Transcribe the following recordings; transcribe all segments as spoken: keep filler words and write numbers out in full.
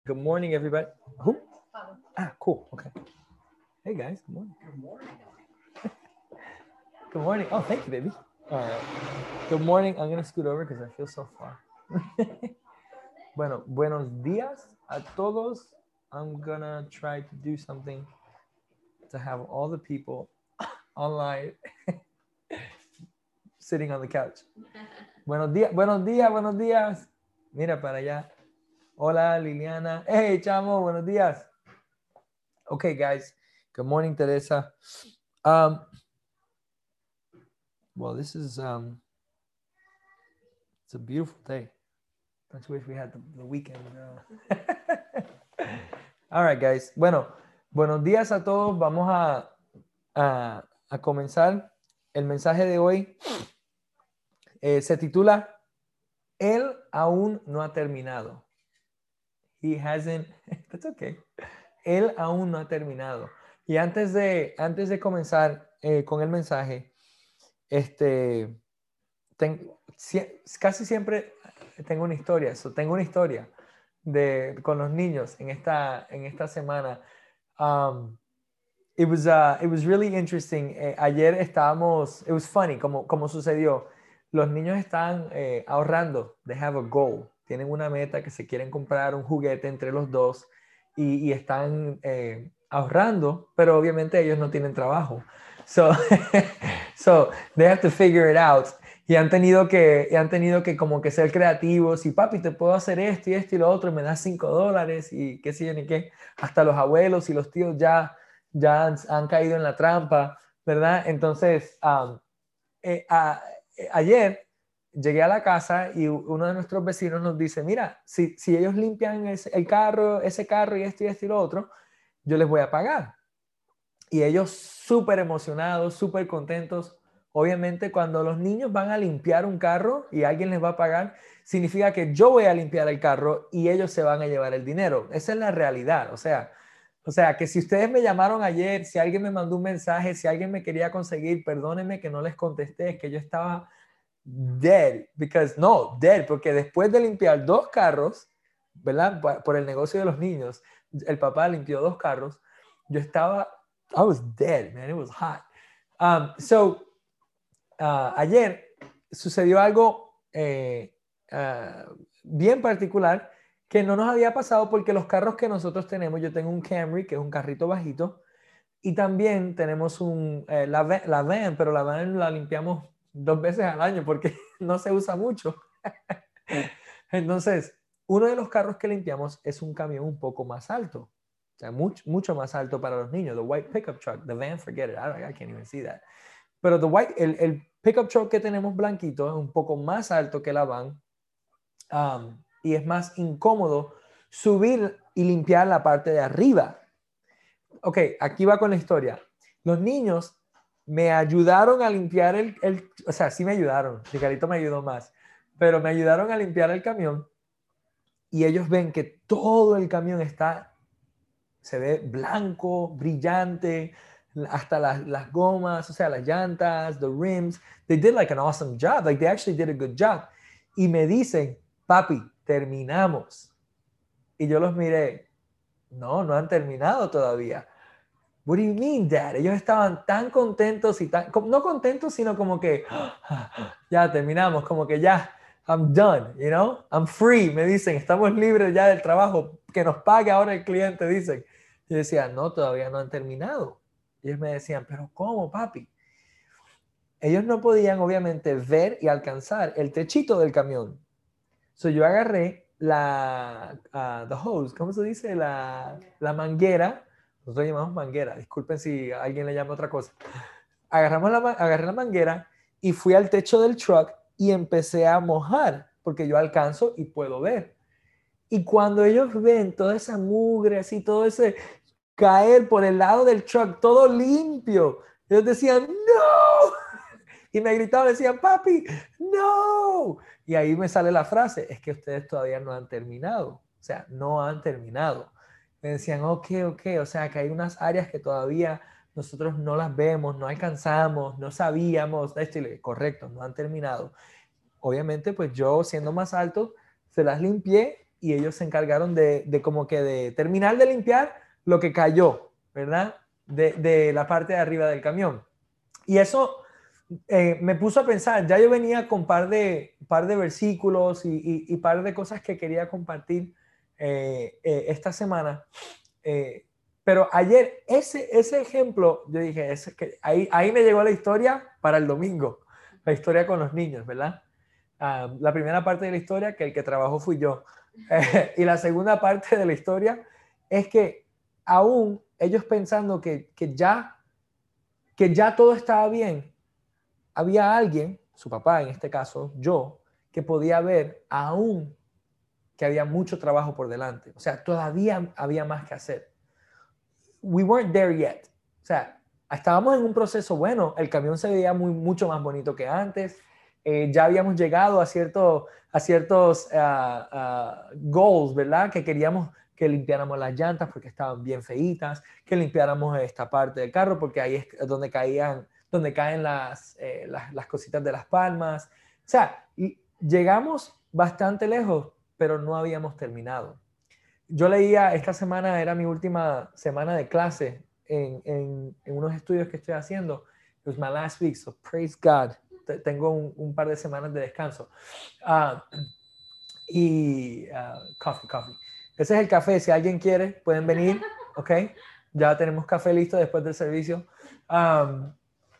Good morning, everybody. Who? Ah, cool. Okay. Hey, guys. Good morning. Good morning. Good morning. Oh, thank you, baby. All right. Good morning. I'm going to scoot over because I feel so far. Bueno, buenos días a todos. I'm going to try to do something to have all the people online sitting on the couch. Buenos días, buenos días, buenos días. Mira para allá. Hola, Liliana. Hey, chamo, buenos días. Okay, guys. Good morning, Teresa. Um, well, this is, um, it's a beautiful day. Don't you wish we had the, the weekend? Uh... All right, guys. Bueno, buenos días a todos. Vamos a, a, a comenzar. El mensaje de hoy eh, se titula Él aún no ha terminado. He hasn't, that's okay. Él aún no ha terminado. Y antes de, antes de comenzar eh, con el mensaje, este, ten, si, casi siempre tengo una historia. So, tengo una historia de, con los niños en esta, en esta semana. Um, it was, uh, it was really interesting. Eh, ayer estábamos, it was funny como, como sucedió. Los niños están eh, ahorrando. They have a goal. Tienen una meta que se quieren comprar un juguete entre los dos y, y están eh, ahorrando, pero obviamente ellos no tienen trabajo. So, so they have to figure it out. Y han tenido que, y han tenido que como que ser creativos. Y papi, te puedo hacer esto y esto y lo otro, me das cinco dólares y qué sé yo ni qué. Hasta los abuelos y los tíos ya, ya han, han caído en la trampa, ¿verdad? Entonces, um, eh, a, eh, ayer llegué a la casa y uno de nuestros vecinos nos dice, mira, si, si ellos limpian ese, el carro, ese carro y esto y esto y lo otro, yo les voy a pagar. Y ellos súper emocionados, súper contentos. Obviamente cuando los niños van a limpiar un carro y alguien les va a pagar, significa que yo voy a limpiar el carro y ellos se van a llevar el dinero. Esa es la realidad. O sea, o sea, que si ustedes me llamaron ayer, si alguien me mandó un mensaje, si alguien me quería conseguir, perdónenme que no les contesté, es que yo estaba dead, because no, dead, porque después de limpiar dos carros, ¿verdad? Por el negocio de los niños, el papá limpió dos carros, yo estaba, I was dead, man, it was hot. Um, so, uh, ayer sucedió algo eh, uh, bien particular que no nos había pasado porque los carros que nosotros tenemos, yo tengo un Camry, que es un carrito bajito, y también tenemos un, eh, la, van, la van, pero la van la limpiamos dos veces al año porque no se usa mucho. Entonces, uno de los carros que limpiamos es un camión un poco más alto. O sea, mucho, mucho más alto para los niños. The white pickup truck, the van, forget it. I, I can't even see that. Pero the white, el, el pickup truck que tenemos blanquito es un poco más alto que la van. Um, y es más incómodo subir y limpiar la parte de arriba. Ok, aquí va con la historia. Los niños me ayudaron a limpiar el, el, o sea, sí me ayudaron, Ricarito me ayudó más, pero me ayudaron a limpiar el camión y ellos ven que todo el camión está, se ve blanco, brillante, hasta las, las gomas, o sea, las llantas, the rims. They did like an awesome job, like they actually did a good job. Y me dicen, papi, terminamos. Y yo los miré, no, no han terminado todavía. What do you mean, Dad? Ellos estaban tan contentos y tan, no contentos, sino como que ya terminamos, como que ya, I'm done, you know, I'm free, me dicen, estamos libres ya del trabajo, que nos pague ahora el cliente, dicen. Yo decía, no, todavía no han terminado. Y ellos me decían, pero ¿cómo, papi? Ellos no podían, obviamente, ver y alcanzar el techito del camión. So yo agarré la, uh, the hose, ¿cómo se dice? La, la manguera. Nosotros llamamos manguera, disculpen si alguien le llama otra cosa. Agarramos la, agarré la manguera y fui al techo del truck y empecé a mojar, porque yo alcanzo y puedo ver. Y cuando ellos ven toda esa mugre, así, todo ese caer por el lado del truck, todo limpio, ellos decían, ¡no! Y me gritaban, decían, papi, ¡no! Y ahí me sale la frase, es que ustedes todavía no han terminado. O sea, no han terminado. Me decían, ok, ok, o sea, que hay unas áreas que todavía nosotros no las vemos, no alcanzamos, no sabíamos. Esto, correcto, no han terminado. Obviamente, pues yo siendo más alto, se las limpié y ellos se encargaron de, de como que de terminar de limpiar lo que cayó, ¿verdad? De, de la parte de arriba del camión. Y eso eh, me puso a pensar, ya yo venía con un par de, par de versículos y, y, y par de cosas que quería compartir eh, eh, esta semana. Eh, pero ayer, ese, ese ejemplo, yo dije, ese, que ahí, ahí me llegó la historia para el domingo, la historia con los niños, ¿verdad? Uh, la primera parte de la historia, que el que trabajó fui yo. Eh, y la segunda parte de la historia es que aún ellos pensando que, que, ya, que ya todo estaba bien, había alguien, su papá en este caso, yo, que podía ver aún que había mucho trabajo por delante. O sea, todavía había más que hacer. We weren't there yet. O sea, estábamos en un proceso bueno, el camión se veía muy, mucho más bonito que antes, eh, ya habíamos llegado a, cierto, a ciertos uh, uh, goals, ¿verdad? Que queríamos que limpiáramos las llantas porque estaban bien feitas, que limpiáramos esta parte del carro porque ahí es donde caían, donde caen las, eh, las, las cositas de las palmas. O sea, llegamos bastante lejos, pero no habíamos terminado. Yo leía, esta semana era mi última semana de clase en, en, en unos estudios que estoy haciendo. It was my last week, so praise God. Tengo un, un par de semanas de descanso. Uh, y uh, coffee, coffee. Ese es el café. Si alguien quiere, pueden venir, ¿ok? Ya tenemos café listo después del servicio. Um,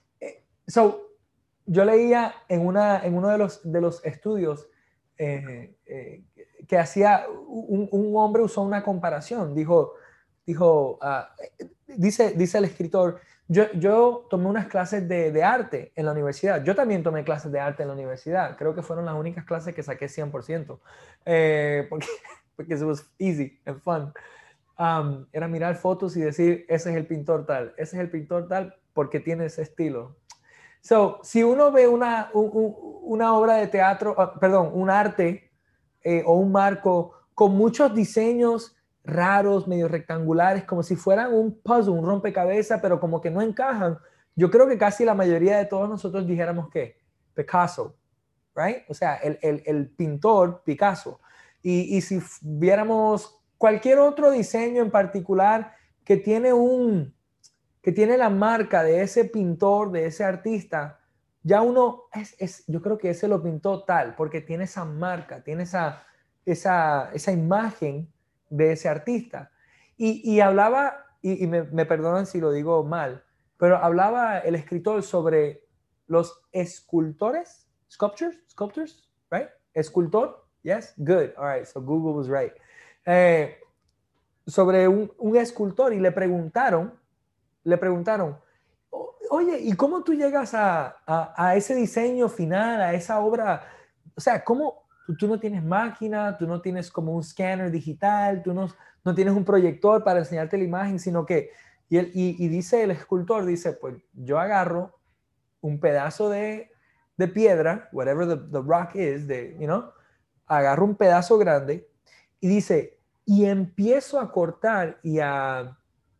so, yo leía en, una, en uno de los, de los estudios eh, eh, que hacía, un, un hombre usó una comparación, dijo, dijo uh, dice, dice el escritor, yo, yo tomé unas clases de, de arte en la universidad, yo también tomé clases de arte en la universidad, creo que fueron las únicas clases que saqué cien por ciento, eh, porque, porque it was easy and fun. Um, era mirar fotos y decir, ese es el pintor tal, ese es el pintor tal porque tiene ese estilo. So, si uno ve una, un, una obra de teatro, uh, perdón, un arte eh, o un marco con muchos diseños raros, medio rectangulares, como si fueran un puzzle, un rompecabezas, pero como que no encajan, yo creo que casi la mayoría de todos nosotros dijéramos que Picasso, right? O sea, el, el, el pintor Picasso. Y, y si viéramos cualquier otro diseño en particular que tiene un... que tiene la marca de ese pintor, de ese artista, ya uno, es, es, yo creo que ese lo pintó tal, porque tiene esa marca, tiene esa, esa, esa imagen de ese artista. Y, y hablaba, y, y me, me perdonan si lo digo mal, pero hablaba el escritor sobre los escultores, sculptures, sculptors, right? Escultor, yes, good, all right, so Google was right. Eh, sobre un, un escultor y le preguntaron, le preguntaron, oye, ¿y cómo tú llegas a, a, a ese diseño final, a esa obra? O sea, ¿cómo tú, tú no tienes máquina, tú no tienes como un scanner digital, tú no, no tienes un proyector para enseñarte la imagen, sino que, y, el, y, y dice el escultor, dice, pues yo agarro un pedazo de, de piedra, whatever the, the rock is, de, you know, agarro un pedazo grande y dice, y empiezo a cortar y a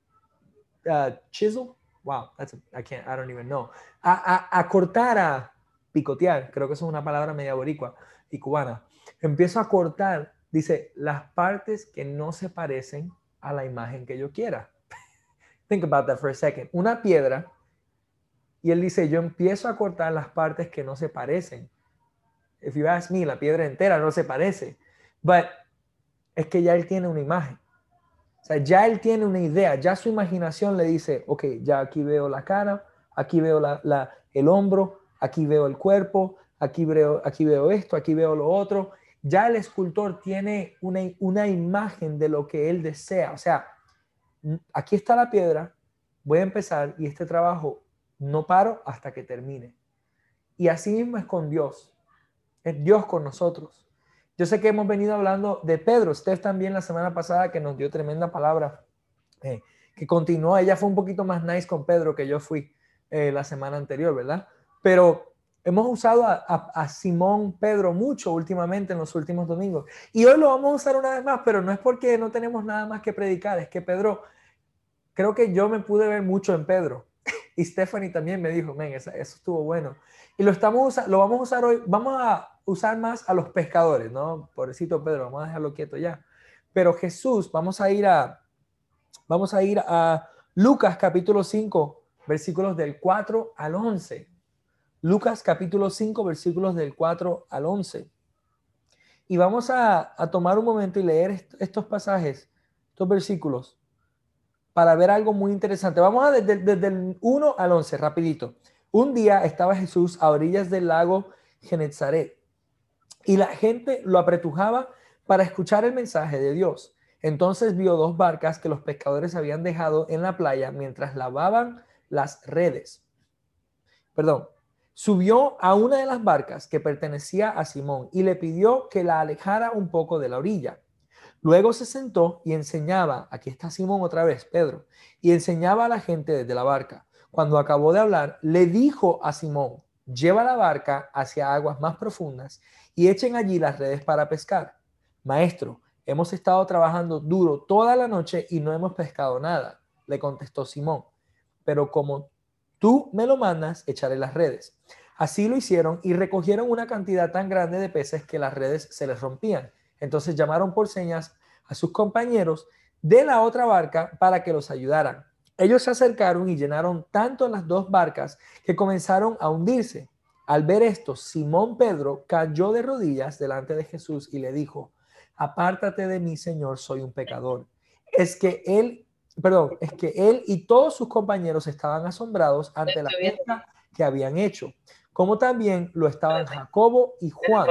Uh, chisel, wow, that's a, I can't, I don't even know. A, a, a cortar, a picotear, creo que eso es una palabra media boricua y cubana. Empiezo a cortar, dice, las partes que no se parecen a la imagen que yo quiera. Think about that for a second. Una piedra, y él dice, yo empiezo a cortar las partes que no se parecen. If you ask me, la piedra entera no se parece. But es que ya él tiene una imagen. O sea, ya él tiene una idea, ya su imaginación le dice, ok, ya aquí veo la cara, aquí veo la, la, el hombro, aquí veo el cuerpo, aquí veo, aquí veo esto, aquí veo lo otro. Ya el escultor tiene una, una imagen de lo que él desea. O sea, aquí está la piedra, voy a empezar y este trabajo no paro hasta que termine. Y así mismo es con Dios. Es Dios con nosotros. Yo sé que hemos venido hablando de Pedro, Steph también la semana pasada que nos dio tremenda palabra, eh, que continuó, ella fue un poquito más nice con Pedro que yo fui eh, la semana anterior, ¿verdad? Pero hemos usado a, a, a Simón Pedro mucho últimamente en los últimos domingos. Y hoy lo vamos a usar una vez más, pero no es porque no tenemos nada más que predicar, es que Pedro, creo que yo me pude ver mucho en Pedro. Y Stephanie también me dijo, men, eso, eso estuvo bueno. Y lo, estamos, lo vamos a usar hoy, vamos a usar más a los pescadores, ¿no? Pobrecito Pedro, vamos a dejarlo quieto ya. Pero Jesús, vamos a ir a, vamos a ir a Lucas capítulo cinco, versículos del cuatro al once. Lucas capítulo cinco, versículos del cuatro al once. Y vamos a, a tomar un momento y leer est estos pasajes, estos versículos, para ver algo muy interesante. Vamos a desde, desde el uno al once, rapidito. Un día estaba Jesús a orillas del lago Genezaret y la gente lo apretujaba para escuchar el mensaje de Dios. Entonces vio dos barcas que los pescadores habían dejado en la playa mientras lavaban las redes. Perdón. Subió a una de las barcas que pertenecía a Simón y le pidió que la alejara un poco de la orilla. Luego se sentó y enseñaba, aquí está Simón otra vez, Pedro, y enseñaba a la gente desde la barca. Cuando acabó de hablar, le dijo a Simón, lleva la barca hacia aguas más profundas y echen allí las redes para pescar. Maestro, hemos estado trabajando duro toda la noche y no hemos pescado nada, le contestó Simón. Pero como tú me lo mandas, echaré las redes. Así lo hicieron y recogieron una cantidad tan grande de peces que las redes se les rompían. Entonces llamaron por señas a sus compañeros de la otra barca para que los ayudaran. Ellos se acercaron y llenaron tanto las dos barcas que comenzaron a hundirse. Al ver esto, Simón Pedro cayó de rodillas delante de Jesús y le dijo, apártate de mí, Señor, soy un pecador. Es que él Perdón, es que él y todos sus compañeros estaban asombrados ante la pesca que habían hecho, como también lo estaban Jacobo y Juan.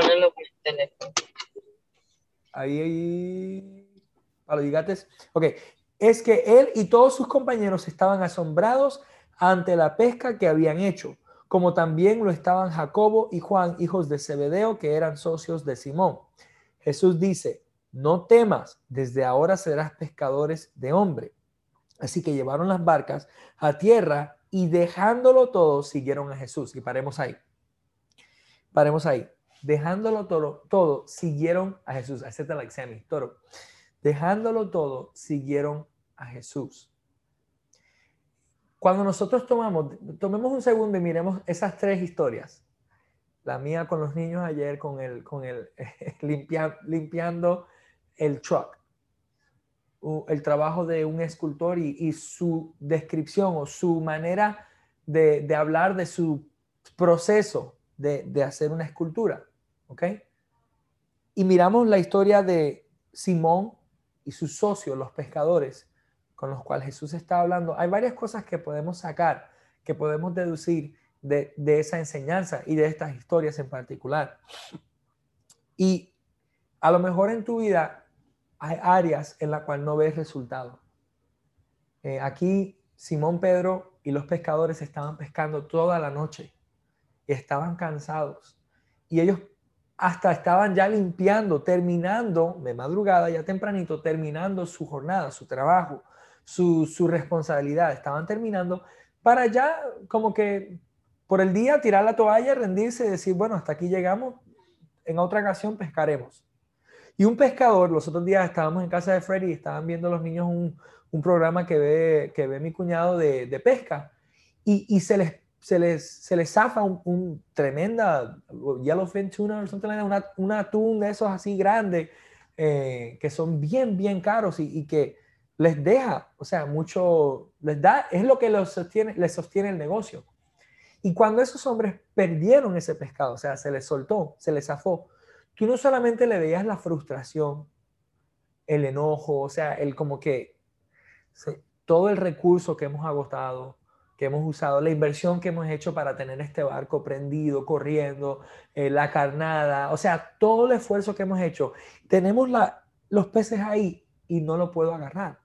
Ahí, ahí, para los gigantes. Ok, es que él y todos sus compañeros estaban asombrados ante la pesca que habían hecho, como también lo estaban Jacobo y Juan, hijos de Zebedeo, que eran socios de Simón. Jesús dice, no temas, desde ahora serás pescadores de hombre. Así que llevaron las barcas a tierra y dejándolo todo, siguieron a Jesús. Y paremos ahí. Paremos ahí. Dejándolo todo, todo siguieron a Jesús. Excepto la examen, toro. Dejándolo todo, siguieron a Jesús. Cuando nosotros tomamos, tomemos un segundo y miremos esas tres historias. La mía con los niños ayer, con el, con el limpia, limpiando el truck. El trabajo de un escultor y, y su descripción o su manera de, de hablar de su proceso de, de hacer una escultura. ¿Ok? Y miramos la historia de Simón y sus socios, los pescadores, con los cuales Jesús está hablando. Hay varias cosas que podemos sacar, que podemos deducir de, de esa enseñanza y de estas historias en particular. Y a lo mejor en tu vida hay áreas en las cuales no ves resultado. Eh, aquí Simón Pedro y los pescadores estaban pescando toda la noche y estaban cansados. Y ellos hasta estaban ya limpiando, terminando de madrugada, ya tempranito, terminando su jornada, su trabajo, su, su responsabilidad. Estaban terminando para ya como que por el día tirar la toalla, rendirse y decir, bueno, hasta aquí llegamos, en otra ocasión pescaremos. Y un pescador, los otros días estábamos en casa de Freddy y estaban viendo los niños un, un programa que ve, que ve mi cuñado de, de pesca y, y se, les, se, les, se les zafa un, un tremenda yellowfin tuna o something like that, una, un atún de esos así grandes eh, que son bien, bien caros y, y que les deja, o sea, mucho, les da, es lo que los sostiene, les sostiene el negocio. Y cuando esos hombres perdieron ese pescado, o sea, se les soltó, se les zafó, tú no solamente le veías la frustración, el enojo, o sea, el como que se, todo el recurso que hemos agotado, que hemos usado, la inversión que hemos hecho para tener este barco prendido, corriendo, eh, la carnada, o sea, todo el esfuerzo que hemos hecho. Tenemos la, los peces ahí y no lo puedo agarrar.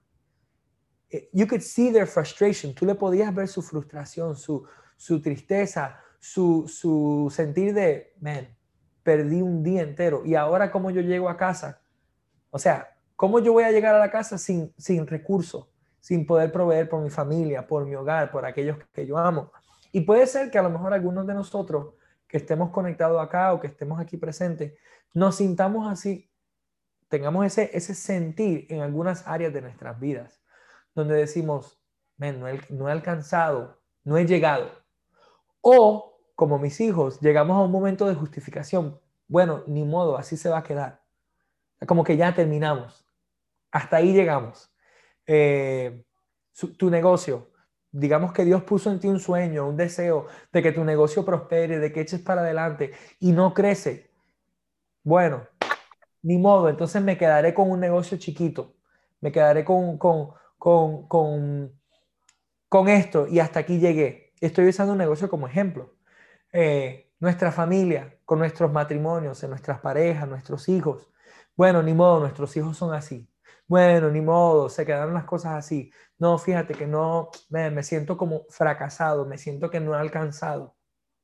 You could see their frustration. Tú le podías ver su frustración, su, su tristeza, su, su sentir de, man, perdí un día entero. Y ahora, ¿cómo yo llego a casa? O sea, ¿cómo yo voy a llegar a la casa sin, sin recursos, sin poder proveer por mi familia, por mi hogar, por aquellos que yo amo? Y puede ser que a lo mejor algunos de nosotros que estemos conectados acá o que estemos aquí presentes, nos sintamos así, tengamos ese, ese sentir en algunas áreas de nuestras vidas, donde decimos, man, no he, no he alcanzado, no he llegado. O, como mis hijos, llegamos a un momento de justificación. Bueno, ni modo, así se va a quedar. Como que ya terminamos. Hasta ahí llegamos. Eh, su, tu negocio. Digamos que Dios puso en ti un sueño, un deseo de que tu negocio prospere, de que eches para adelante y no crece. Bueno, ni modo, entonces me quedaré con un negocio chiquito. Me quedaré con, con, con, con, con esto y hasta aquí llegué. Estoy usando un negocio como ejemplo. Eh, nuestra familia, con nuestros matrimonios, en nuestras parejas, nuestros hijos. Bueno, ni modo, nuestros hijos son así. Bueno, ni modo, se quedaron las cosas así. No, fíjate que no, me, me siento como fracasado, me siento que no he alcanzado.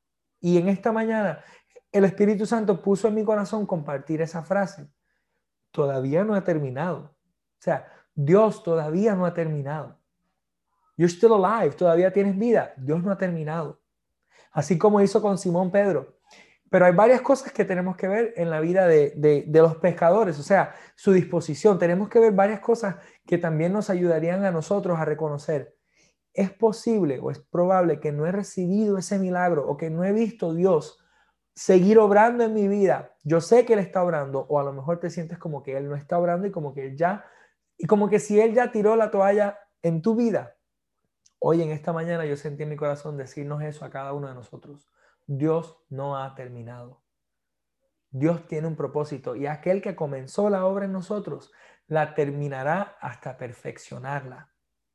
Y en esta mañana, el Espíritu Santo puso en mi corazón compartir esa frase. Todavía no ha terminado. O sea, Dios todavía no ha terminado. You're still alive, todavía tienes vida. Dios no ha terminado. Así como hizo con Simón Pedro. Pero hay varias cosas que tenemos que ver en la vida de, de, de los pescadores, o sea, su disposición. Tenemos que ver varias cosas que también nos ayudarían a nosotros a reconocer. Es posible o es probable que no he recibido ese milagro o que no he visto a Dios seguir obrando en mi vida. Yo sé que Él está obrando, o a lo mejor te sientes como que Él no está obrando y como que Él ya, y como que si Él ya tiró la toalla en tu vida. Hoy en esta mañana yo sentí en mi corazón decirnos eso a cada uno de nosotros. Dios no ha terminado. Dios tiene un propósito y aquel que comenzó la obra en nosotros la terminará hasta perfeccionarla.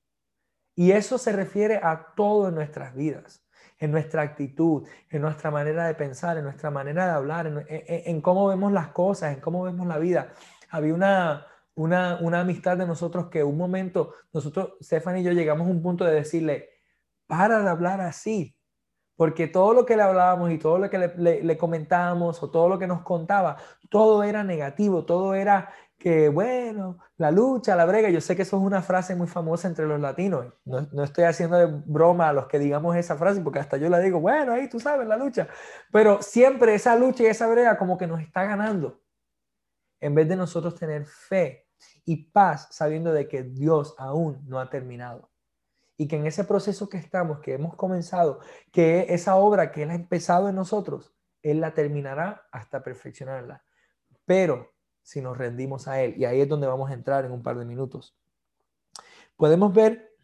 Y eso se refiere a todo en nuestras vidas, en nuestra actitud, en nuestra manera de pensar, en nuestra manera de hablar, en, en, en cómo vemos las cosas, en cómo vemos la vida. Había una, una, una amistad de nosotros que un momento, nosotros, Stephanie y yo, llegamos a un punto de decirle, para de hablar así, porque todo lo que le hablábamos y todo lo que le, le, le comentábamos o todo lo que nos contaba, todo era negativo, todo era que, bueno, la lucha, la brega. Yo sé que eso es una frase muy famosa entre los latinos. No, no estoy haciendo de broma a los que digamos esa frase, porque hasta yo la digo, bueno, ahí tú sabes, la lucha. Pero siempre esa lucha y esa brega como que nos está ganando. En vez de nosotros tener fe y paz sabiendo de que Dios aún no ha terminado. Y que en ese proceso que estamos, que hemos comenzado, que esa obra que Él ha empezado en nosotros, Él la terminará hasta perfeccionarla. Pero si nos rendimos a Él, y ahí es donde vamos a entrar en un par de minutos, podemos ver,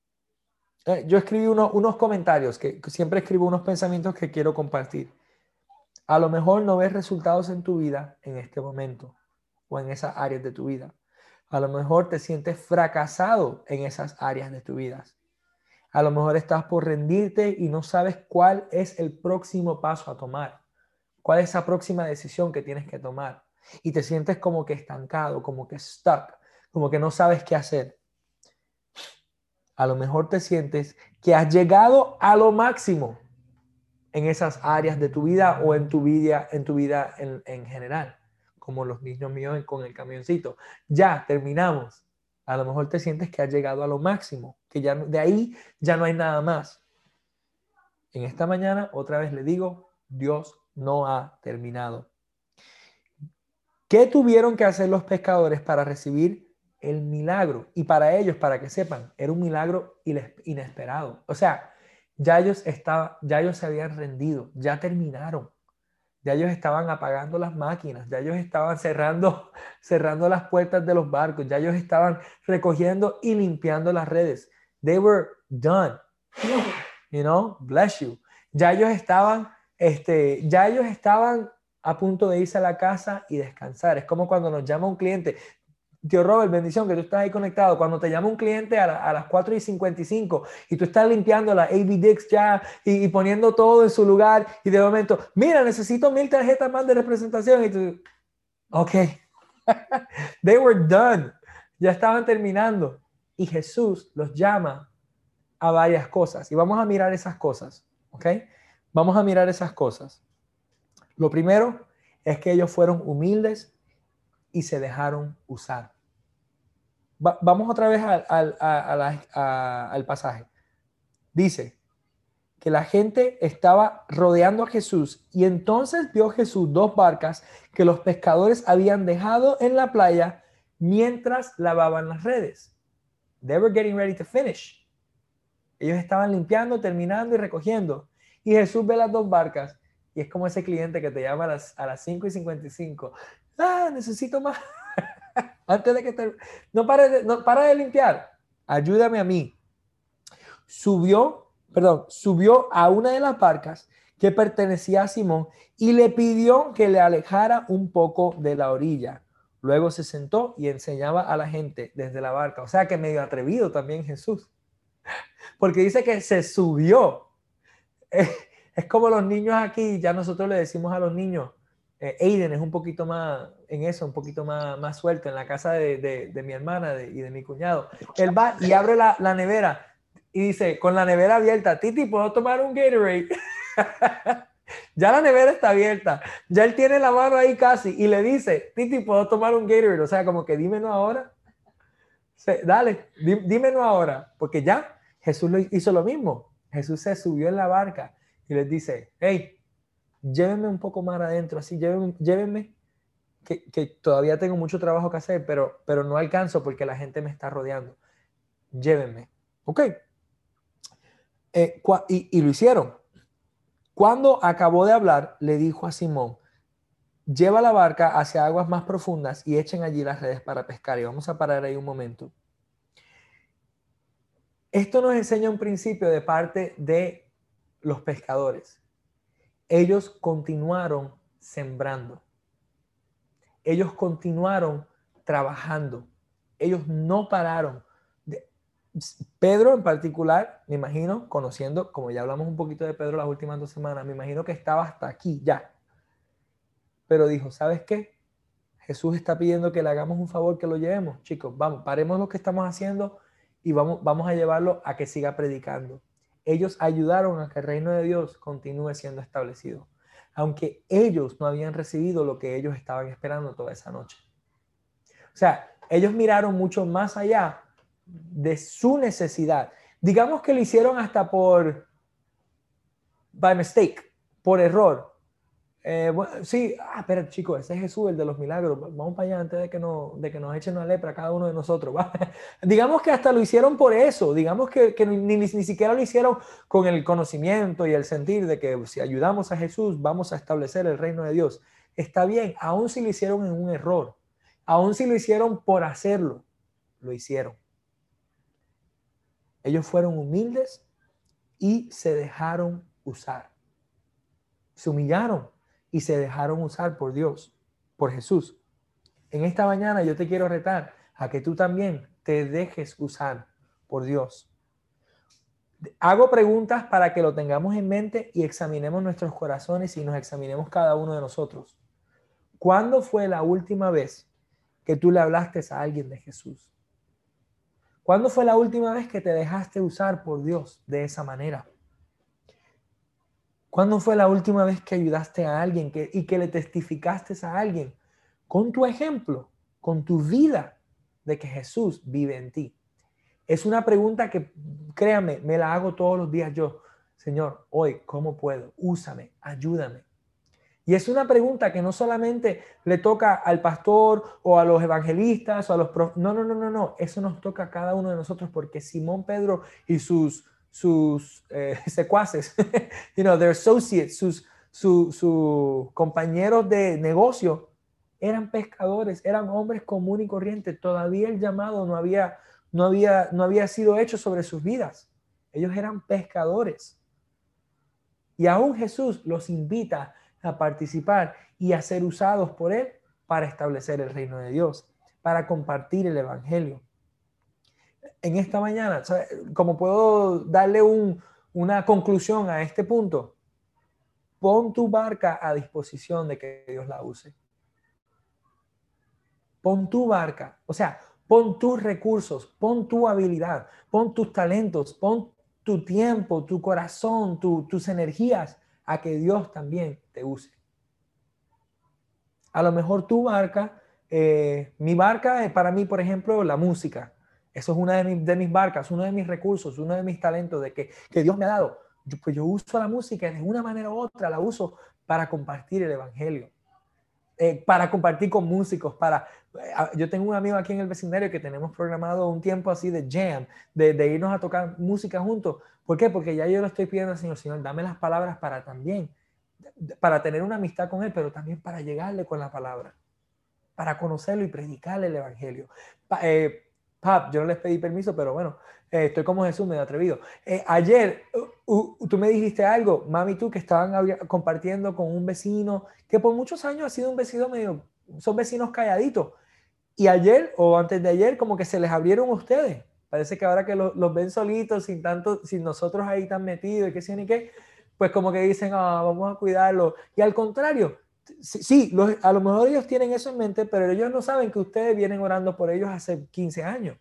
eh, yo escribí uno, unos comentarios, que siempre escribo unos pensamientos que quiero compartir. A lo mejor no ves resultados en tu vida en este momento o en esas áreas de tu vida. A lo mejor te sientes fracasado en esas áreas de tu vida. A lo mejor estás por rendirte y no sabes cuál es el próximo paso a tomar. ¿Cuál es esa próxima decisión que tienes que tomar? Y te sientes como que estancado, como que stuck, como que no sabes qué hacer. A lo mejor te sientes que has llegado a lo máximo en esas áreas de tu vida o en tu vida en, tu vida en, en general, como los niños míos con el camioncito. Ya terminamos. A lo mejor te sientes que has llegado a lo máximo, que ya de ahí ya no hay nada más. En esta mañana, otra vez le digo, Dios no ha terminado. ¿Qué tuvieron que hacer los pescadores para recibir el milagro? Y para ellos, para que sepan, era un milagro inesperado. O sea, ya ellos, estaba, ya ellos se habían rendido, ya terminaron. Ya ellos estaban apagando las máquinas, ya ellos estaban cerrando, cerrando las puertas de los barcos, ya ellos estaban recogiendo y limpiando las redes. They were done. You know, bless you. Ya ellos estaban, este, ya ellos estaban a punto de irse a la casa y descansar. Es como cuando nos llama un cliente. Tío Robert, bendición, que tú estás ahí conectado. Cuando te llama un cliente a, la, a las cuatro y cincuenta y cinco y tú estás limpiando la A B Dix ya y, y poniendo todo en su lugar y de momento, mira, necesito mil tarjetas más de representación y tú, ok, they were done, ya estaban terminando y Jesús los llama a varias cosas y vamos a mirar esas cosas, ok, vamos a mirar esas cosas. Lo primero es que ellos fueron humildes y se dejaron usar. Va, vamos otra vez al, al, a, a la, a, al pasaje. Dice que la gente estaba rodeando a Jesús y entonces vio Jesús dos barcas que los pescadores habían dejado en la playa mientras lavaban las redes. They were getting ready to finish. Ellos estaban limpiando, terminando y recogiendo. Y Jesús ve las dos barcas Y es como ese cliente que te llama a las, a las cinco y cincuenta y cinco. Ah, necesito más. Antes de que te... No pare de, no, para de limpiar. Ayúdame a mí. Subió, perdón, subió a una de las barcas que pertenecía a Simón y le pidió que le alejara un poco de la orilla. Luego se sentó y enseñaba a la gente desde la barca. O sea que medio atrevido también Jesús. Porque dice que se subió. Es, es como los niños aquí, ya nosotros le decimos a los niños, eh, Aiden es un poquito más en eso, un poquito más, más suelto en la casa de, de, de mi hermana de, y de mi cuñado. Él va y abre la, la nevera y dice, con la nevera abierta, Titi, ¿puedo tomar un Gatorade? Ya la nevera está abierta, ya él tiene la mano ahí casi y le dice, Titi, ¿puedo tomar un Gatorade? O sea, como que dímelo ahora. Se, dale, dí, dímelo ahora, porque ya Jesús lo hizo lo mismo. Jesús se subió en la barca y les dice, hey, llévenme un poco más adentro, así, llévenme, llévenme que, que todavía tengo mucho trabajo que hacer, pero, pero no alcanzo porque la gente me está rodeando. Llévenme. Ok. Eh, y, y lo hicieron. Cuando acabó de hablar, le dijo a Simón, lleva la barca hacia aguas más profundas y echen allí las redes para pescar. Y vamos a parar ahí un momento. Esto nos enseña un principio de parte de los pescadores. Ellos continuaron sembrando. Ellos continuaron trabajando. Ellos no pararon. Pedro en particular, me imagino, conociendo, como ya hablamos un poquito de Pedro las últimas dos semanas, me imagino que estaba hasta aquí ya. Pero dijo, ¿sabes qué? Jesús está pidiendo que le hagamos un favor, que lo llevemos. Chicos, vamos, paremos lo que estamos haciendo y vamos, vamos a llevarlo a que siga predicando. Ellos ayudaron a que el reino de Dios continúe siendo establecido, aunque ellos no habían recibido lo que ellos estaban esperando toda esa noche. O sea, ellos miraron mucho más allá de su necesidad. Digamos que lo hicieron hasta por by mistake, por error. Eh, bueno, sí, ah, espera, chicos, ese es Jesús, el de los milagros. Vamos para allá antes de que, no, de que nos echen una lepra a cada uno de nosotros. ¿Va? Digamos que hasta lo hicieron por eso. Digamos que, que ni, ni, ni siquiera lo hicieron con el conocimiento y el sentir de que si ayudamos a Jesús, vamos a establecer el reino de Dios. Está bien, aun si lo hicieron en un error, aun si lo hicieron por hacerlo, lo hicieron. Ellos fueron humildes y se dejaron usar. Se humillaron y se dejaron usar por Dios, por Jesús. En esta mañana yo te quiero retar a que tú también te dejes usar por Dios. Hago preguntas para que lo tengamos en mente y examinemos nuestros corazones y nos examinemos cada uno de nosotros. ¿Cuándo fue la última vez que tú le hablaste a alguien de Jesús? ¿Cuándo fue la última vez que te dejaste usar por Dios de esa manera? ¿Cuándo fue la última vez que ayudaste a alguien que, y que le testificaste a alguien con tu ejemplo, con tu vida, de que Jesús vive en ti? Es una pregunta que, créame, me la hago todos los días yo. Señor, hoy, ¿cómo puedo? Úsame, ayúdame. Y es una pregunta que no solamente le toca al pastor o a los evangelistas o a los prof... No, no, no, no, no. Eso nos toca a cada uno de nosotros porque Simón Pedro y sus, sus eh, secuaces, you know, their associates, sus su, su compañeros de negocio, eran pescadores, eran hombres comunes y corrientes. Todavía el llamado no había, no había, no había sido hecho sobre sus vidas. Ellos eran pescadores. Y aún Jesús los invita a participar y a ser usados por Él para establecer el reino de Dios, para compartir el evangelio. En esta mañana, ¿sabes? Como puedo darle un, una conclusión a este punto, pon tu barca a disposición de que Dios la use. Pon tu barca, o sea, pon tus recursos, pon tu habilidad, pon tus talentos, pon tu tiempo, tu corazón, tu, tus energías a que Dios también te use. A lo mejor tu barca, eh, mi barca es para mí, por ejemplo, la música. Eso es una de, mi, de mis barcas, uno de mis recursos, uno de mis talentos de que, que Dios me ha dado. Yo, pues yo uso la música de una manera u otra, la uso para compartir el evangelio. Eh, para compartir con músicos, para... Eh, yo tengo un amigo aquí en el vecindario que tenemos programado un tiempo así de jam, de, de irnos a tocar música juntos. ¿Por qué? Porque ya yo lo estoy pidiendo al Señor, Señor, dame las palabras para también para tener una amistad con Él, pero también para llegarle con la palabra, para conocerlo y predicarle el Evangelio. Pa, eh, Pap, yo no les pedí permiso, pero bueno, eh, estoy como Jesús, medio atrevido. Eh, ayer uh, uh, tú me dijiste algo, mami, tú, que estaban compartiendo con un vecino que por muchos años ha sido un vecino medio, son vecinos calladitos. Y ayer o antes de ayer como que se les abrieron a ustedes. Parece que ahora que lo, los ven solitos, sin tanto, sin nosotros ahí tan metidos y qué sé ni qué, pues como que dicen, ah, vamos a cuidarlo. Y al contrario, sí, sí los, a lo mejor ellos tienen eso en mente, pero ellos no saben que ustedes vienen orando por ellos hace quince años.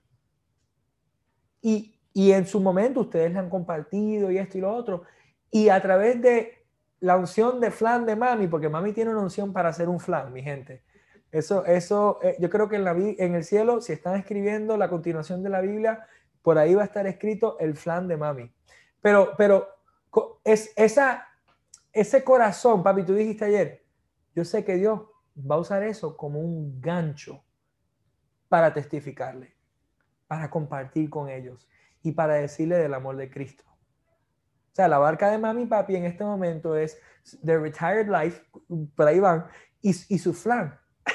Y, y en su momento ustedes le han compartido y esto y lo otro. Y a través de la unción de flan de mami, porque mami tiene una unción para hacer un flan, mi gente. Eso, eso eh, yo creo que en, la, en el cielo, si están escribiendo la continuación de la Biblia, por ahí va a estar escrito el flan de mami. Pero, pero es, esa, ese corazón, papi, tú dijiste ayer, yo sé que Dios va a usar eso como un gancho para testificarle, para compartir con ellos y para decirle del amor de Cristo. O sea, la barca de mami y papi en este momento es The Retired Life, por ahí van, y, y su flan.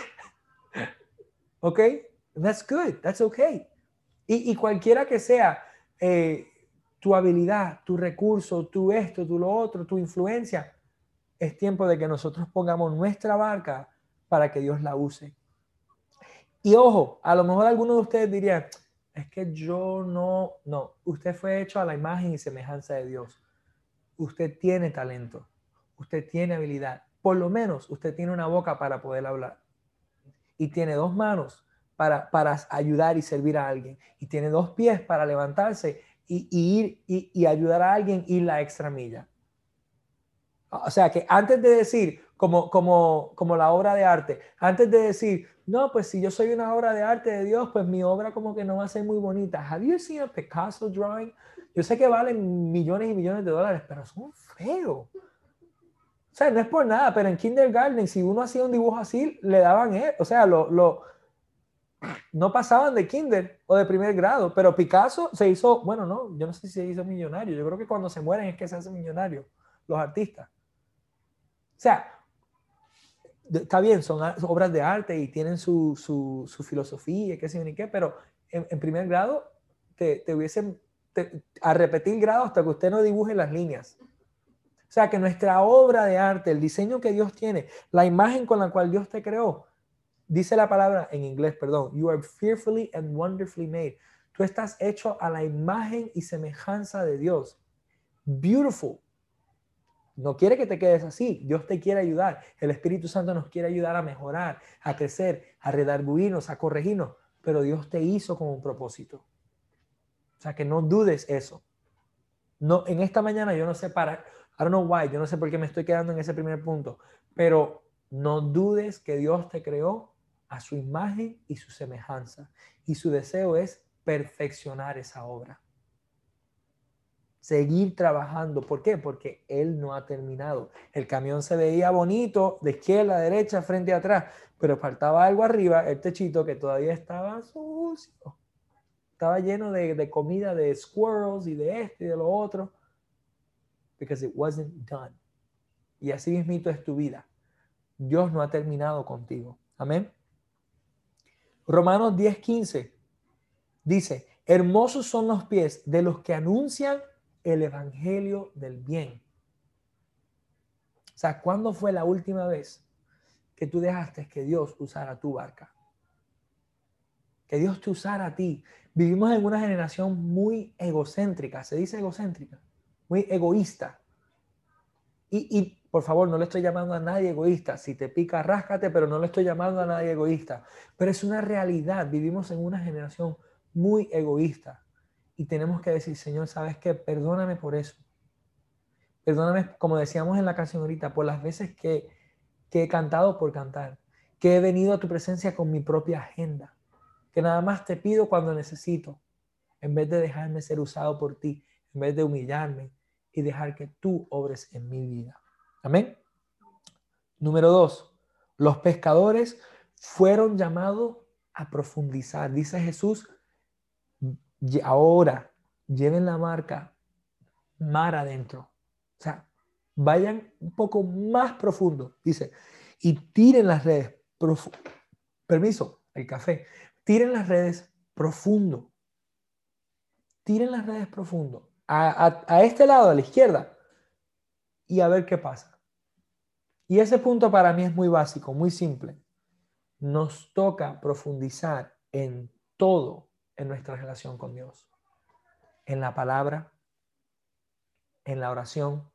¿Ok? That's good, that's okay. Y, y cualquiera que sea eh, tu habilidad, tu recurso, tu esto, tu lo otro, tu influencia, es tiempo de que nosotros pongamos nuestra barca para que Dios la use. Y ojo, a lo mejor algunos de ustedes dirían, es que yo no, no, usted fue hecho a la imagen y semejanza de Dios. Usted tiene talento, usted tiene habilidad, por lo menos usted tiene una boca para poder hablar y tiene dos manos para, para ayudar y servir a alguien y tiene dos pies para levantarse y, y ir y, y ayudar a alguien ir la extra milla. O sea que antes de decir, como, como, como la obra de arte, antes de decir, no, pues si yo soy una obra de arte de Dios, pues mi obra como que no va a ser muy bonita. Have you seen a Picasso drawing? Yo sé que valen millones y millones de dólares, pero son feos. O sea, no es por nada, pero en kindergarten, si uno hacía un dibujo así, le daban, eh, o sea, lo, lo, no pasaban de kinder o de primer grado, pero Picasso se hizo, bueno, no, yo no sé si se hizo millonario, yo creo que cuando se mueren es que se hacen millonarios los artistas. O sea, está bien, son obras de arte y tienen su, su, su filosofía, qué sé yo ni qué, pero en, en primer grado te, te hubiesen te, a repetir grado hasta que usted no dibuje las líneas. O sea, que nuestra obra de arte, el diseño que Dios tiene, la imagen con la cual Dios te creó, dice la palabra en inglés, perdón, you are fearfully and wonderfully made. Tú estás hecho a la imagen y semejanza de Dios. Beautiful. No quiere que te quedes así. Dios te quiere ayudar. El Espíritu Santo nos quiere ayudar a mejorar, a crecer, a redarguirnos, a corregirnos. Pero Dios te hizo con un propósito. O sea, que no dudes eso. No, en esta mañana yo no sé para, I don't know why, yo no sé por qué me estoy quedando en ese primer punto, pero no dudes que Dios te creó a su imagen y su semejanza. Y su deseo es perfeccionar esa obra. Seguir trabajando. ¿Por qué? Porque Él no ha terminado. El camión se veía bonito, de izquierda a derecha, frente a atrás, pero faltaba algo arriba, el techito que todavía estaba sucio. Estaba lleno de, de comida de squirrels y de esto y de lo otro. Because it wasn't done. Y así mismito es tu vida. Dios no ha terminado contigo. Amén. Romanos diez quince dice, hermosos son los pies de los que anuncian el evangelio del bien. O sea, ¿cuándo fue la última vez que tú dejaste que Dios usara tu barca? Que Dios te usara a ti. Vivimos en una generación muy egocéntrica. Se dice egocéntrica. Muy egoísta. Y, y por favor, no le estoy llamando a nadie egoísta. Si te pica, ráscate, pero no le estoy llamando a nadie egoísta. Pero es una realidad. Vivimos en una generación muy egoísta. Y tenemos que decir, Señor, ¿sabes qué? Perdóname por eso. Perdóname, como decíamos en la canción ahorita, por las veces que, que he cantado por cantar. Que he venido a tu presencia con mi propia agenda. Que nada más te pido cuando necesito. En vez de dejarme ser usado por ti. En vez de humillarme y dejar que tú obres en mi vida. Amén. Número dos, los pescadores fueron llamados a profundizar. Dice Jesús, ahora lleven la barca mar adentro. O sea, Vayan un poco más profundo. Dice, y tiren las redes. Permiso, el café. Tiren las redes profundo. Tiren las redes profundo. A, a, a este lado, a la izquierda. Y a ver qué pasa. Y ese punto para mí es muy básico, muy simple. Nos toca profundizar en todo en nuestra relación con Dios. En la palabra, en la oración,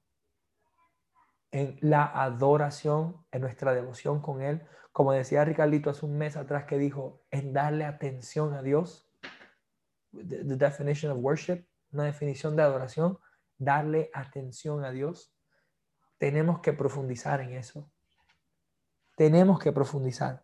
en la adoración, en nuestra devoción con Él. Como decía Ricardito hace un mes atrás que dijo, en darle atención a Dios. The, the definition of worship, una definición de adoración, darle atención a Dios. Tenemos que profundizar en eso. Tenemos que profundizar.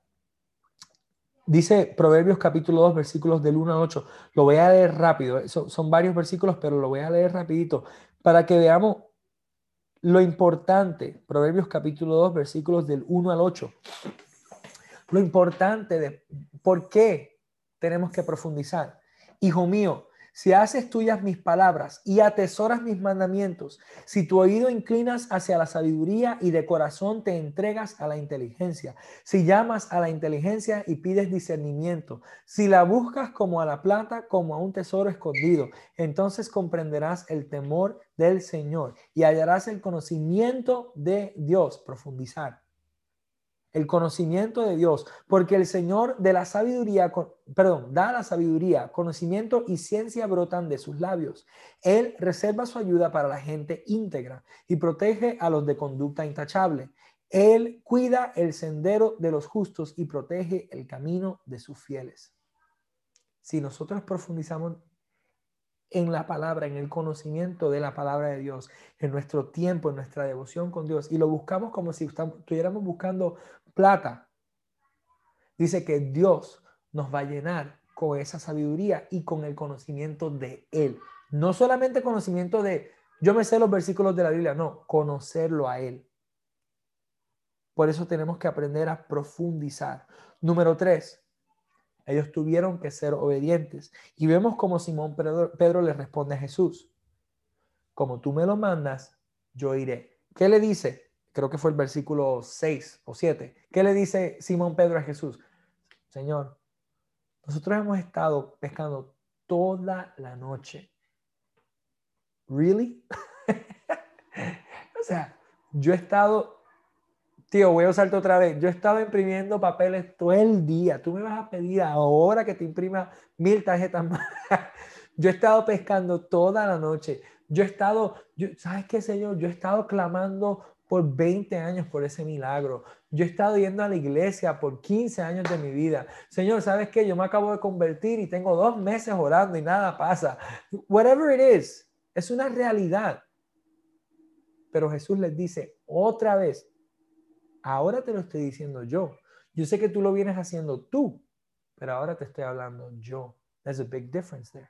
Dice Proverbios capítulo dos, versículos del uno al ocho. Lo voy a leer rápido. Son, son varios versículos, pero lo voy a leer rapidito para que veamos lo importante. Proverbios capítulo dos, versículos del uno al ocho. Lo importante de por qué tenemos que profundizar. Hijo mío, si haces tuyas mis palabras y atesoras mis mandamientos, si tu oído inclinas hacia la sabiduría y de corazón te entregas a la inteligencia, si llamas a la inteligencia y pides discernimiento, si la buscas como a la plata, como a un tesoro escondido, entonces comprenderás el temor del Señor y hallarás el conocimiento de Dios. Profundizar. El conocimiento de Dios, porque el Señor de la sabiduría, perdón, da la sabiduría, conocimiento y ciencia brotan de sus labios. Él reserva su ayuda para la gente íntegra y protege a los de conducta intachable. Él cuida el sendero de los justos y protege el camino de sus fieles. Si nosotros profundizamos en la palabra, en el conocimiento de la palabra de Dios, en nuestro tiempo, en nuestra devoción con Dios, y lo buscamos como si estuviéramos buscando plata, dice que Dios nos va a llenar con esa sabiduría y con el conocimiento de Él. No solamente conocimiento de, yo me sé los versículos de la Biblia, no, conocerlo a Él. Por eso tenemos que aprender a profundizar. Número tres, ellos tuvieron que ser obedientes. Y vemos como Simón Pedro, Pedro le responde a Jesús, como tú me lo mandas, yo iré. ¿Qué le dice? Creo que fue el versículo seis o siete. ¿Qué le dice Simón Pedro a Jesús? Señor, nosotros hemos estado pescando toda la noche. ¿Really? O sea, yo he estado, tío, voy a usarte otra vez. Yo he estado imprimiendo papeles todo el día. Tú me vas a pedir ahora que te imprima mil tarjetas más. Yo he estado pescando toda la noche. Yo he estado, yo, ¿sabes qué, Señor? Yo he estado clamando por veinte años por ese milagro. Yo he estado yendo a la iglesia por quince años de mi vida. Señor, ¿sabes qué? Yo me acabo de convertir y tengo dos meses orando y nada pasa. Whatever it is, es una realidad. Pero Jesús les dice otra vez, ahora te lo estoy diciendo yo. Yo sé que tú lo vienes haciendo tú, pero ahora te estoy hablando yo. There's a big difference there.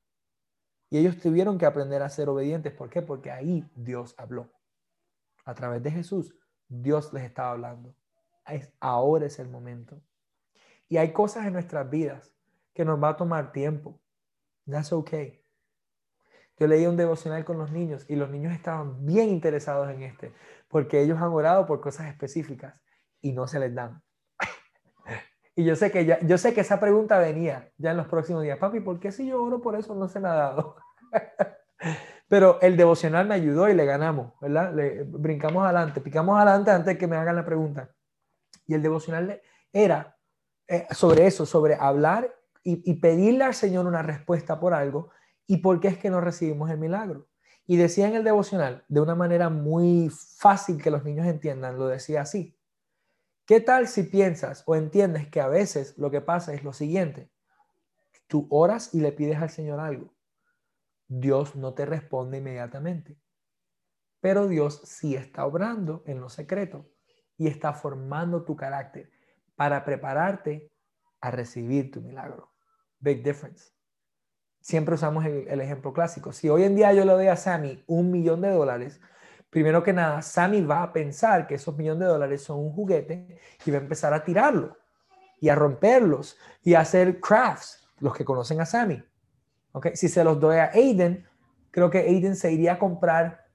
Y ellos tuvieron que aprender a ser obedientes. ¿Por qué? Porque ahí Dios habló. A través de Jesús, Dios les estaba hablando. Ahora es el momento. Y hay cosas en nuestras vidas que nos va a tomar tiempo. That's okay. Yo leí un devocional con los niños y los niños estaban bien interesados en este, porque ellos han orado por cosas específicas y no se les dan. Y yo sé que ya, yo sé que esa pregunta venía ya en los próximos días. Papi, ¿por qué si yo oro por eso no se me ha dado? Pero el devocional me ayudó y le ganamos, ¿verdad? Le, brincamos adelante, picamos adelante antes de que me hagan la pregunta. Y el devocional era eh, sobre eso, sobre hablar y, y pedirle al Señor una respuesta por algo y por qué es que no recibimos el milagro. Y decía en el devocional, de una manera muy fácil que los niños entiendan, lo decía así. ¿Qué tal si piensas o entiendes que a veces lo que pasa es lo siguiente? Tú oras y le pides al Señor algo. Dios no te responde inmediatamente, pero Dios sí está obrando en lo secreto y está formando tu carácter para prepararte a recibir tu milagro. Big difference. Siempre usamos el, el ejemplo clásico. Si hoy en día yo le doy a Sammy un millón de dólares, primero que nada, Sammy va a pensar que esos millones de dólares son un juguete y va a empezar a tirarlo y a romperlos y a hacer crafts, los que conocen a Sammy. Okay. Si se los doy a Aiden, creo que Aiden se iría a comprar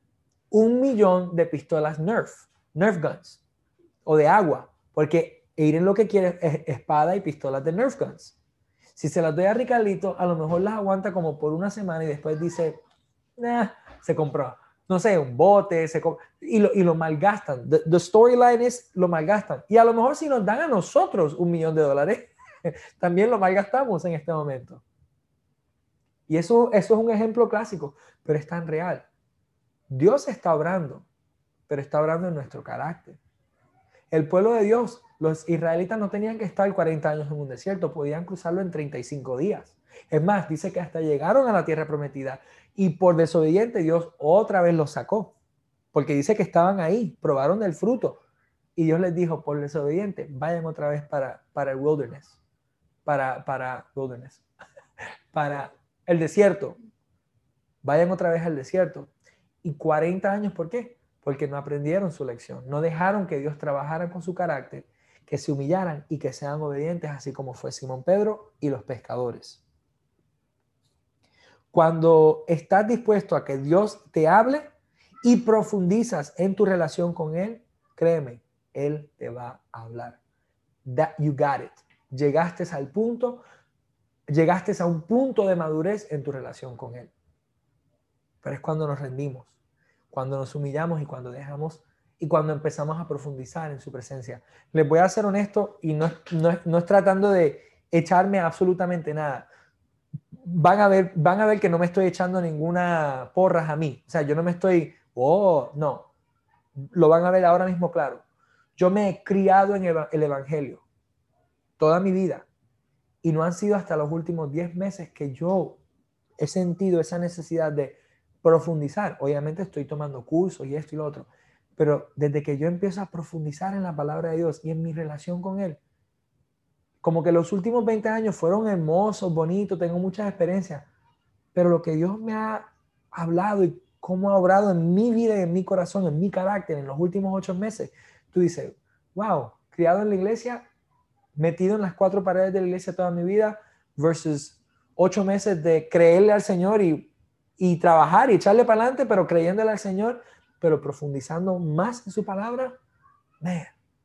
un millón de pistolas Nerf, Nerf guns, o de agua, porque Aiden lo que quiere es espada y pistolas de Nerf guns. Si se las doy a Ricardito, a lo mejor las aguanta como por una semana y después dice, nah, se compró, no sé, un bote, se y, lo, y lo malgastan. The, the storyline es lo malgastan. Y a lo mejor si nos dan a nosotros un millón de dólares, también lo malgastamos en este momento. Y eso, eso es un ejemplo clásico, pero es tan real. Dios está obrando, pero está obrando en nuestro carácter. El pueblo de Dios, los israelitas no tenían que estar cuarenta años en un desierto, podían cruzarlo en treinta y cinco días. Es más, dice que hasta llegaron a la tierra prometida y por desobediente Dios otra vez los sacó, porque dice que estaban ahí, probaron del fruto y Dios les dijo, por desobediente, vayan otra vez para, para el wilderness, para, para, wilderness, para el desierto, vayan otra vez al desierto. Y cuarenta años, ¿por qué? Porque no aprendieron su lección, no dejaron que Dios trabajara con su carácter, que se humillaran y que sean obedientes, así como fue Simón Pedro y los pescadores. Cuando estás dispuesto a que Dios te hable y profundizas en tu relación con Él, créeme, Él te va a hablar. That you got it. Llegaste al punto, llegaste a un punto de madurez en tu relación con Él. Pero es cuando nos rendimos, cuando nos humillamos y cuando dejamos y cuando empezamos a profundizar en su presencia. Les voy a ser honesto y no, no, no es tratando de echarme absolutamente nada. Van a ver, van a ver que no me estoy echando ninguna porras a mí. O sea, yo no me estoy, oh, no. Lo van a ver ahora mismo claro. Yo me he criado en el evangelio toda mi vida y no han sido hasta los últimos diez meses que yo he sentido esa necesidad de profundizar. Obviamente estoy tomando cursos y esto y lo otro, pero desde que yo empiezo a profundizar en la palabra de Dios y en mi relación con Él, como que los últimos veinte años fueron hermosos, bonitos, tengo muchas experiencias, pero lo que Dios me ha hablado y cómo ha obrado en mi vida y en mi corazón, en mi carácter, en los últimos ocho meses, tú dices, wow, criado en la iglesia, metido en las cuatro paredes de la iglesia toda mi vida, versus ocho meses de creerle al Señor y, y trabajar y echarle para adelante, pero creyéndole al Señor, pero profundizando más en su palabra, man,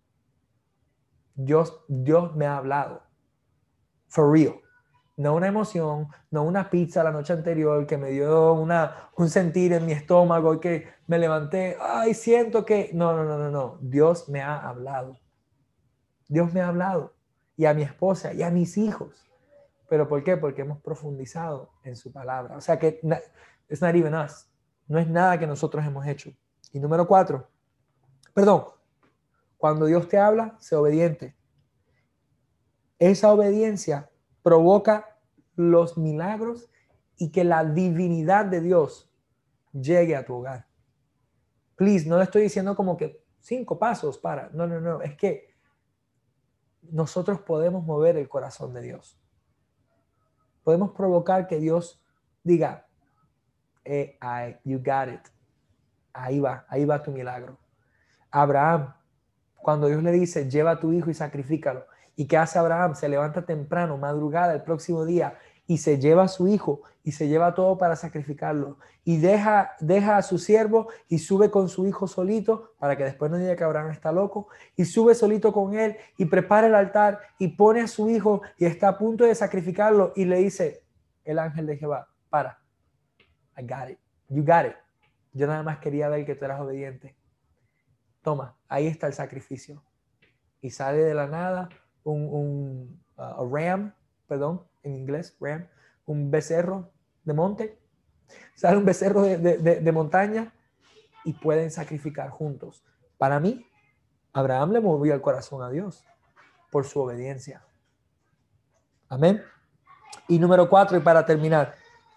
Dios, Dios me ha hablado. For real. No una emoción, no una pizza la noche anterior que me dio una, un sentir en mi estómago y que me levanté, ay, siento que... No, no, no, no, no. Dios me ha hablado. Dios me ha hablado. Y a mi esposa y a mis hijos. ¿Pero por qué? Porque hemos profundizado en su palabra. O sea que it's not even us. No es nada que nosotros hemos hecho. Y número cuatro. Perdón. Cuando Dios te habla, sé obediente. Esa obediencia provoca los milagros y que la divinidad de Dios llegue a tu hogar. Please, no le estoy diciendo como que cinco pasos para. No, no, no. Es que nosotros podemos mover el corazón de Dios. Podemos provocar que Dios diga, eh, I, you got it. Ahí va, ahí va tu milagro. Abraham, cuando Dios le dice, lleva a tu hijo y sacrifícalo. ¿Y qué hace Abraham? Se levanta temprano, madrugada, el próximo día, y se lleva a su hijo y se lleva todo para sacrificarlo. Y deja, deja a su siervo y sube con su hijo solito, para que después no diga que Abraham está loco, y sube solito con él y prepara el altar y pone a su hijo y está a punto de sacrificarlo y le dice, el ángel de Jehová, para, I got it, you got it. Yo nada más quería ver que tú eras obediente. Toma, ahí está el sacrificio. Y sale de la nada un, un uh, a ram, perdón, en inglés, ram, un becerro de monte. Sale un becerro de, de, de, de montaña y pueden sacrificar juntos. Para mí, Abraham le movió el corazón a Dios por su obediencia. Amén. Y número cuatro, y para terminar,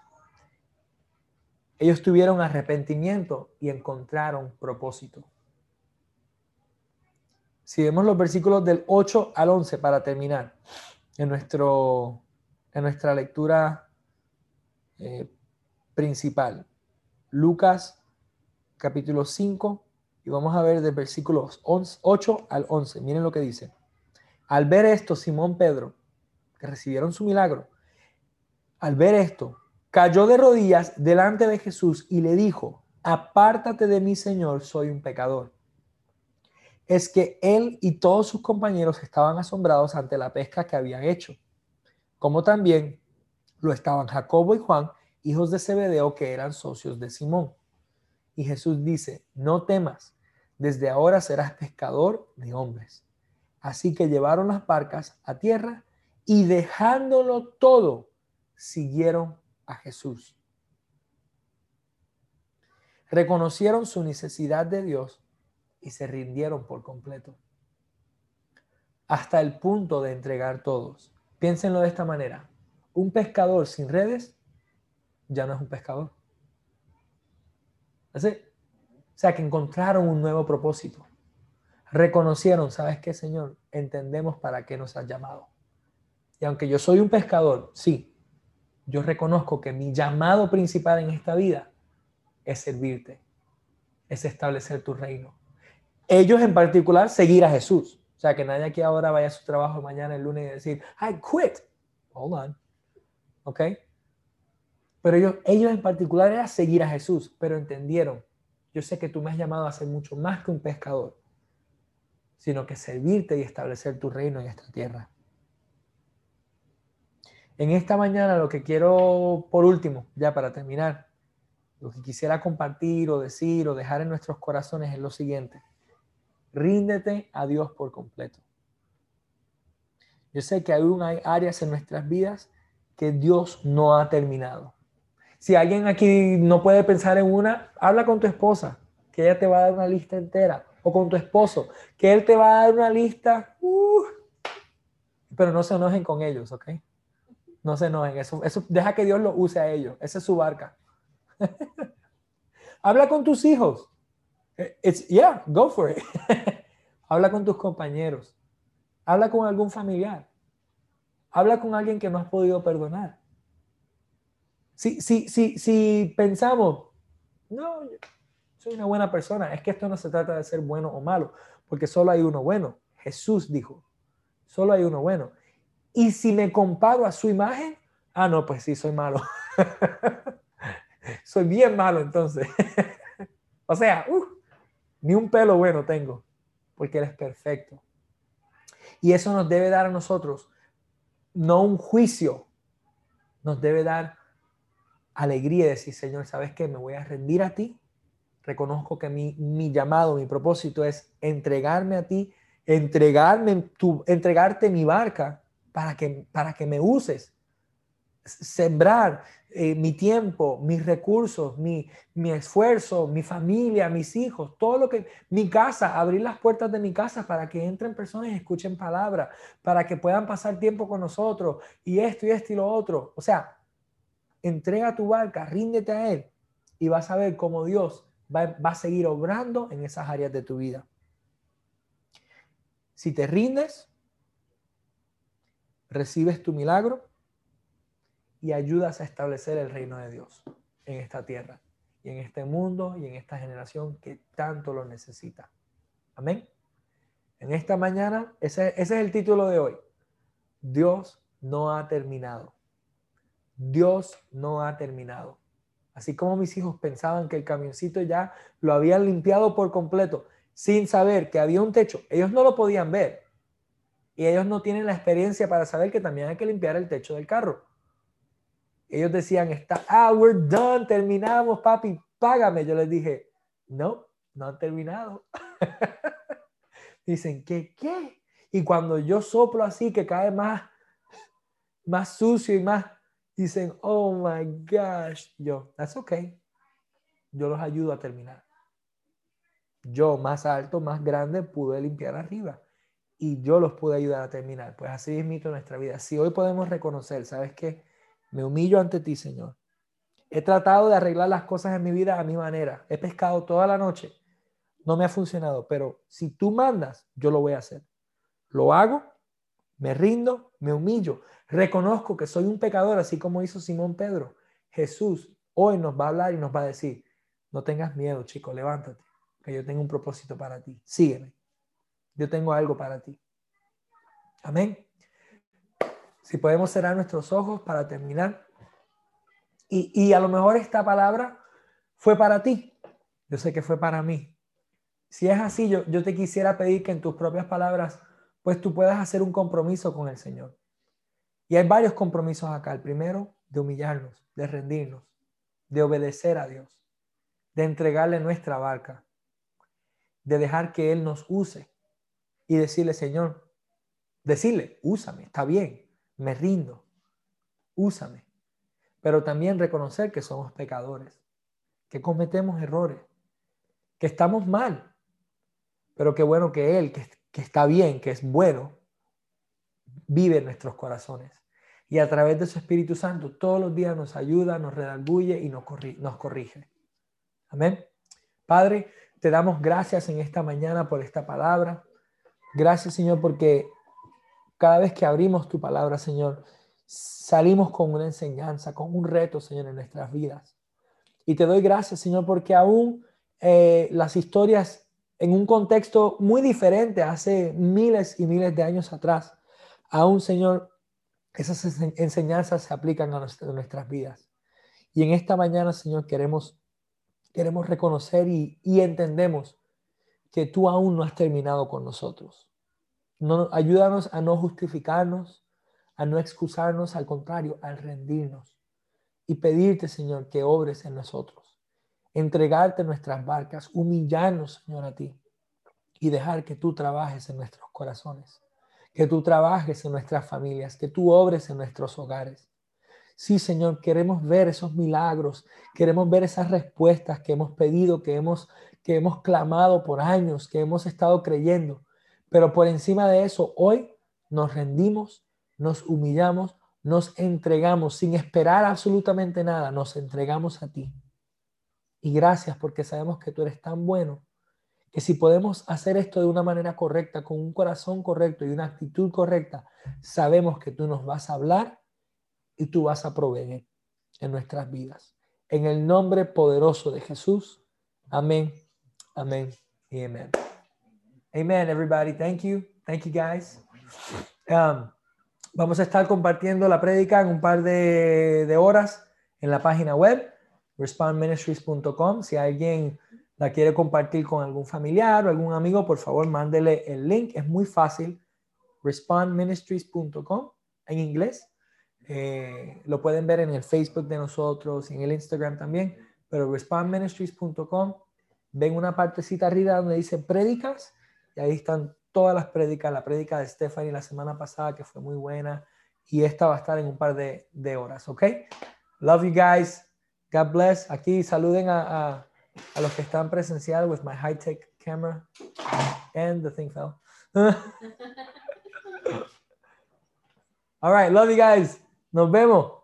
ellos tuvieron arrepentimiento y encontraron propósito. Si vemos los versículos del ocho al once para terminar en, nuestro, en nuestra lectura eh, principal. Lucas capítulo cinco y vamos a ver del versículos ocho al once. Miren lo que dice. Al ver esto, Simón Pedro, que recibieron su milagro, al ver esto, cayó de rodillas delante de Jesús y le dijo, apártate de mí, Señor, soy un pecador. Es que él y todos sus compañeros estaban asombrados ante la pesca que habían hecho, como también lo estaban Jacobo y Juan, hijos de Zebedeo, que eran socios de Simón. Y Jesús dice, no temas, desde ahora serás pescador de hombres. Así que llevaron las barcas a tierra y dejándolo todo, siguieron a Jesús. Reconocieron su necesidad de Dios y se rindieron por completo, hasta el punto de entregar todos. Piénsenlo de esta manera. Un pescador sin redes ya no es un pescador. ¿Así? O sea, que encontraron un nuevo propósito. Reconocieron, ¿sabes qué, Señor? Entendemos para qué nos has llamado. Y aunque yo soy un pescador, sí, yo reconozco que mi llamado principal en esta vida es servirte, es establecer tu reino. Ellos en particular, seguir a Jesús. O sea, que nadie aquí ahora vaya a su trabajo mañana, el lunes, y decir, I quit. Hold on. ¿Ok? Pero ellos, ellos en particular era seguir a Jesús, pero entendieron, yo sé que tú me has llamado a ser mucho más que un pescador, sino que servirte y establecer tu reino en esta tierra. En esta mañana lo que quiero, por último, ya para terminar, lo que quisiera compartir o decir o dejar en nuestros corazones es lo siguiente. Ríndete a Dios por completo. Yo sé que aún hay áreas en nuestras vidas que Dios no ha terminado. Si alguien aquí no puede pensar en una, habla con tu esposa, que ella te va a dar una lista entera. O con tu esposo, que él te va a dar una lista. Uh, pero no se enojen con ellos, ¿ok? No se enojen. Eso, eso, deja que Dios lo use a ellos. Esa es su barca. Habla con tus hijos. It's, yeah, go for it. Habla con tus compañeros. Habla con algún familiar. Habla con alguien que no has podido perdonar. Si, si, si, si pensamos, no, soy una buena persona, es que esto no se trata de ser bueno o malo, porque solo hay uno bueno. Jesús dijo, solo hay uno bueno. Y si me comparo a su imagen, ah, no, pues sí, soy malo. Soy bien malo entonces. O sea, uh, ni un pelo bueno tengo, porque Él es perfecto. Y eso nos debe dar a nosotros, no un juicio, nos debe dar alegría y decir, Señor, ¿sabes qué? Me voy a rendir a ti. Reconozco que mi, mi llamado, mi propósito es entregarme a ti, entregarme tu, entregarte mi barca para que, para que me uses. Sembrar eh, mi tiempo, mis recursos, mi, mi esfuerzo, mi familia, mis hijos, todo lo que, mi casa, abrir las puertas de mi casa para que entren personas y escuchen palabra, para que puedan pasar tiempo con nosotros y esto y esto y lo otro. O sea, entrega tu barca, ríndete a Él y vas a ver cómo Dios va, va a seguir obrando en esas áreas de tu vida. Si te rindes, recibes tu milagro y ayudas a establecer el reino de Dios en esta tierra y en este mundo y en esta generación que tanto lo necesita. Amén. En esta mañana, ese, ese es el título de hoy. Dios no ha terminado. Dios no ha terminado. Así como mis hijos pensaban que el camioncito ya lo habían limpiado por completo, sin saber que había un techo, ellos no lo podían ver. Y ellos no tienen la experiencia para saber que también hay que limpiar el techo del carro. Ellos decían, está, ah, we're done, terminamos, papi, págame. Yo les dije, no, no han terminado. Dicen, ¿qué, qué? Y cuando yo soplo así, que cae más, más sucio y más, dicen, oh my gosh. Yo, that's okay. Yo los ayudo a terminar. Yo, más alto, más grande, pude limpiar arriba. Y yo los pude ayudar a terminar. Pues así es mito nuestra vida. Si hoy podemos reconocer, ¿sabes qué? Me humillo ante ti, Señor. He tratado de arreglar las cosas en mi vida a mi manera. He pescado toda la noche. No me ha funcionado. Pero si tú mandas, yo lo voy a hacer. Lo hago, me rindo, me humillo. Reconozco que soy un pecador, así como hizo Simón Pedro. Jesús hoy nos va a hablar y nos va a decir, no tengas miedo, chico, levántate, que yo tengo un propósito para ti. Sígueme. Yo tengo algo para ti. Amén. Si podemos cerrar nuestros ojos para terminar. Y, y a lo mejor esta palabra fue para ti. Yo sé que fue para mí. Si es así, yo, yo te quisiera pedir que en tus propias palabras, pues tú puedas hacer un compromiso con el Señor. Y hay varios compromisos acá. El primero, de humillarnos, de rendirnos, de obedecer a Dios, de entregarle nuestra barca, de dejar que Él nos use y decirle, Señor, decirle, úsame, está bien, me rindo, úsame. Pero también reconocer que somos pecadores, que cometemos errores, que estamos mal, pero qué bueno que Él, que, que está bien, que es bueno, vive en nuestros corazones. Y a través de su Espíritu Santo todos los días nos ayuda, nos redarguye y nos corrige. Nos corrige. Amén. Padre, te damos gracias en esta mañana por esta palabra. Gracias, Señor, porque cada vez que abrimos tu palabra, Señor, salimos con una enseñanza, con un reto, Señor, en nuestras vidas. Y te doy gracias, Señor, porque aún eh, las historias en un contexto muy diferente, hace miles y miles de años atrás, aún, Señor, esas enseñanzas se aplican a nuestras vidas. Y en esta mañana, Señor, queremos, queremos reconocer y, y entendemos que tú aún no has terminado con nosotros. No, ayúdanos a no justificarnos, a no excusarnos, al contrario, al rendirnos y pedirte, Señor, que obres en nosotros. Entregarte nuestras barcas, humillarnos, Señor, a ti y dejar que tú trabajes en nuestros corazones, que tú trabajes en nuestras familias, que tú obres en nuestros hogares. Sí, Señor, queremos ver esos milagros, queremos ver esas respuestas que hemos pedido, que hemos, que hemos clamado por años, que hemos estado creyendo. Pero por encima de eso, hoy nos rendimos, nos humillamos, nos entregamos sin esperar absolutamente nada, nos entregamos a ti. Y gracias porque sabemos que tú eres tan bueno, que si podemos hacer esto de una manera correcta, con un corazón correcto y una actitud correcta, sabemos que tú nos vas a hablar y tú vas a proveer en nuestras vidas. En el nombre poderoso de Jesús. Amén, amén y amén. Amen, everybody. Thank you. Thank you, guys. Um, vamos a estar compartiendo la prédica en un par de, de horas en la página web, respond ministries punto com. Si alguien la quiere compartir con algún familiar o algún amigo, por favor, mándele el link. Es muy fácil. respond ministries punto com en inglés. Eh, lo pueden ver en el Facebook de nosotros y en el Instagram también, pero respond ministries punto com, ven una partecita arriba donde dice prédicas y ahí están todas las prédicas, la prédica de Stephanie la semana pasada que fue muy buena y esta va a estar en un par de, de horas, ¿ok? Love you guys, God bless. Aquí saluden a, a, a los que están presencial with my high-tech camera and the thing fell. All right, love you guys. Nos vemos.